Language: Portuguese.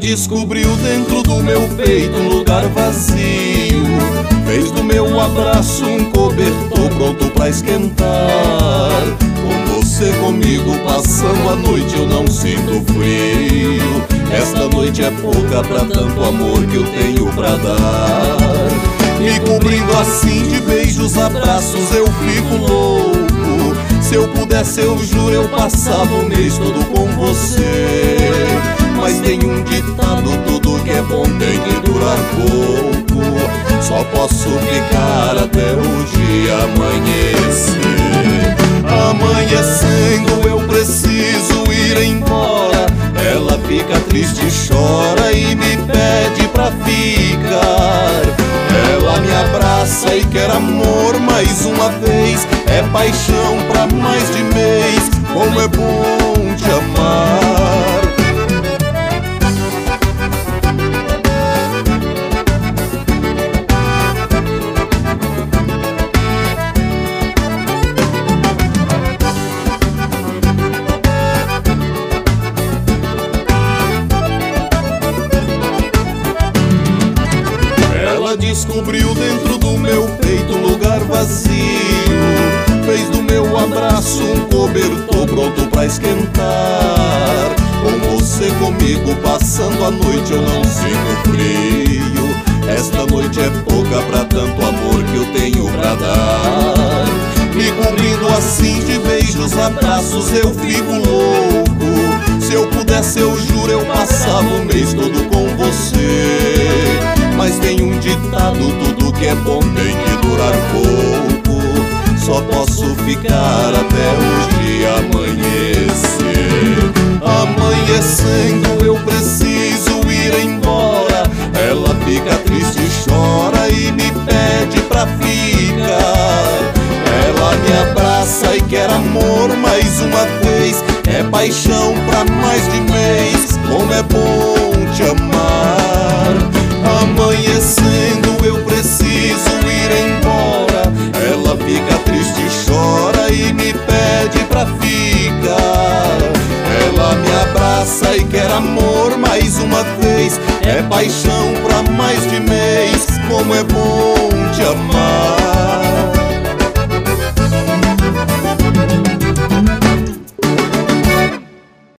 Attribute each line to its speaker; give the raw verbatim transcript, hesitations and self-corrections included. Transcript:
Speaker 1: descobriu dentro do meu peito um lugar vazio, fez do meu abraço um cobertor pronto pra esquentar. Com você comigo passando a noite eu não sinto frio. Esta noite é pouca pra tanto amor que eu tenho pra dar. Me cobrindo assim de beijos, abraços, eu fico louco. Se eu pudesse eu juro eu passava o mês todo com você. Mas tem um ditado, tudo que é bom tem que durar pouco. Só posso ficar até o dia amanhecer. Amanhecendo eu preciso ir embora. Ela fica triste, chora e me pede pra ficar. Ela me abraça e quer amor mais uma vez. É paixão pra mais de mês. Como é bom te amar. Ela descobriu dentro do meu peito um lugar vazio, fez do meu abraço um cobertor pronto pra esquentar. Com você comigo passando a noite eu não sinto frio. Esta noite é pouca pra tanto amor que eu tenho pra dar. Me cobrindo assim de beijos, abraços, eu fico louco. Se eu pudesse eu juro eu passava o mês todo com você. Mas tem um ditado, tudo que é bom tem que durar pouco. Só posso ficar até o dia amanhecer. Amanhecendo eu preciso ir embora. Ela fica triste, chora e me pede pra ficar. Ela me abraça e quer amor mais uma vez. É paixão pra mais de mês. Como é bom te amar. Amanhecendo eu preciso ir embora. Ela fica triste, chora e me pede pra ficar. Ela me abraça e quer amor mais uma vez. É paixão pra mais de mês. Como é bom